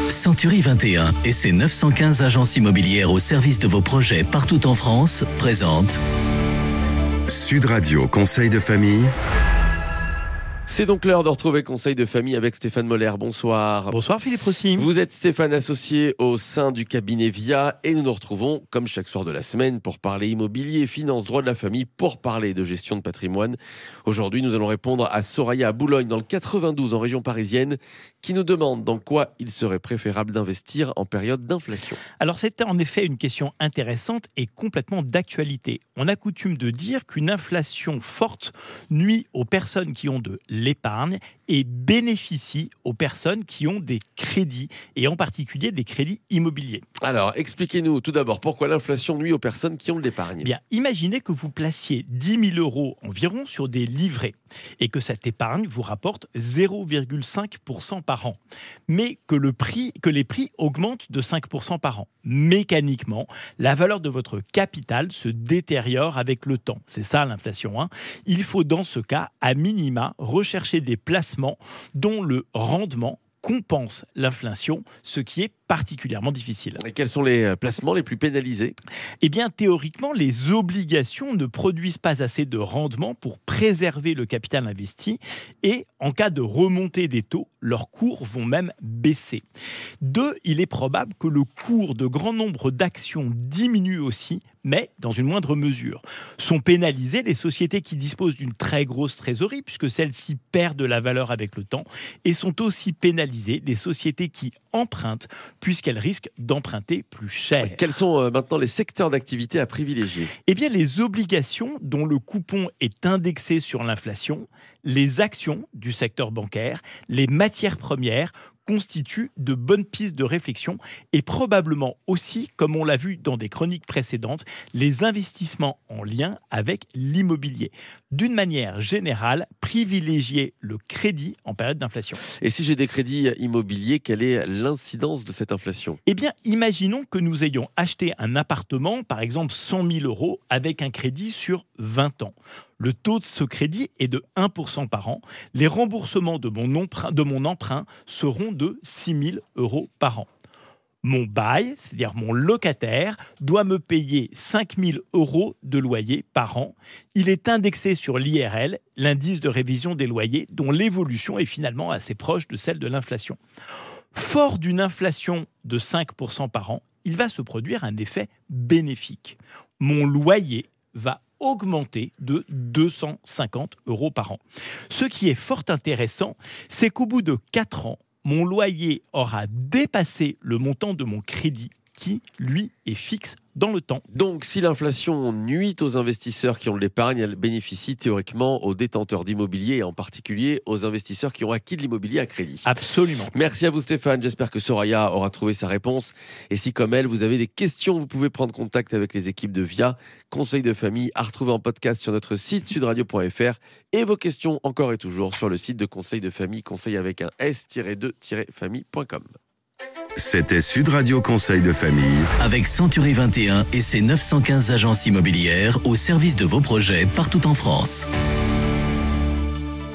Century 21 et ses 915 agences immobilières au service de vos projets partout en France présentent Sud Radio Conseil de famille. C'est donc l'heure de retrouver Conseil de famille avec Stéphane Moller. Bonsoir. Bonsoir Philippe Rossi. Vous êtes Stéphane, associé au sein du cabinet VIA, et nous nous retrouvons comme chaque soir de la semaine pour parler immobilier, finance, droit de la famille, pour parler de gestion de patrimoine. Aujourd'hui, nous allons répondre à Soraya à Boulogne dans le 92 en région parisienne qui nous demande dans quoi il serait préférable d'investir en période d'inflation. Alors c'est en effet une question intéressante et complètement d'actualité. On a coutume de dire qu'une inflation forte nuit aux personnes qui ont de l'épargne et bénéficie aux personnes qui ont des crédits, et en particulier des crédits immobiliers. Alors, expliquez-nous tout d'abord pourquoi l'inflation nuit aux personnes qui ont de l'épargne. Bien, imaginez que vous placiez 10 000 euros environ sur des livrets et que cette épargne vous rapporte 0,5% par an, mais que les prix augmentent de 5% par an. Mécaniquement, la valeur de votre capital se détériore avec le temps. C'est ça l'inflation, hein. Il faut dans ce cas, à minima, rechercher des placements dont le rendement compense l'inflation, ce qui est particulièrement difficile. Et quels sont les placements les plus pénalisés ? Eh bien, théoriquement, les obligations ne produisent pas assez de rendement pour préserver le capital investi et, en cas de remontée des taux, leurs cours vont même baisser. 2, il est probable que le cours de grand nombre d'actions diminue aussi, mais dans une moindre mesure. Sont pénalisées les sociétés qui disposent d'une très grosse trésorerie, puisque celles-ci perdent de la valeur avec le temps, et sont aussi pénalisées les sociétés qui empruntent, puisqu'elles risquent d'emprunter plus cher. Quels sont maintenant les secteurs d'activité à privilégier ? Eh bien, les obligations dont le coupon est indexé sur l'inflation, les actions du secteur bancaire, les matières premières constituent de bonnes pistes de réflexion et probablement aussi, comme on l'a vu dans des chroniques précédentes, les investissements en lien avec l'immobilier. D'une manière générale, privilégier le crédit en période d'inflation. Et si j'ai des crédits immobiliers, quelle est l'incidence de cette inflation ? Eh bien, imaginons que nous ayons acheté un appartement, par exemple 100 000 euros, avec un crédit sur 20 ans. Le taux de ce crédit est de 1% par an. Les remboursements de mon emprunt seront de 6 000 euros par an. Mon bail, c'est-à-dire mon locataire, doit me payer 5 000 euros de loyer par an. Il est indexé sur l'IRL, l'indice de révision des loyers, dont l'évolution est finalement assez proche de celle de l'inflation. Fort d'une inflation de 5% par an, il va se produire un effet bénéfique. Mon loyer va augmenter de 250 euros par an. Ce qui est fort intéressant, c'est qu'au bout de 4 ans, mon loyer aura dépassé le montant de mon crédit qui, lui, est fixe dans le temps. Donc, si l'inflation nuit aux investisseurs qui ont de l'épargne, elle bénéficie théoriquement aux détenteurs d'immobilier et en particulier aux investisseurs qui ont acquis de l'immobilier à crédit. Absolument. Merci à vous Stéphane, j'espère que Soraya aura trouvé sa réponse. Et si comme elle, vous avez des questions, vous pouvez prendre contact avec les équipes de VIA. Conseil de famille à retrouver en podcast sur notre site sudradio.fr et vos questions encore et toujours sur le site de Conseil de famille, conseil avec un s-2-famille.com. C'était Sud Radio Conseil de famille. avec Century 21 et ses 915 agences immobilières au service de vos projets partout en France.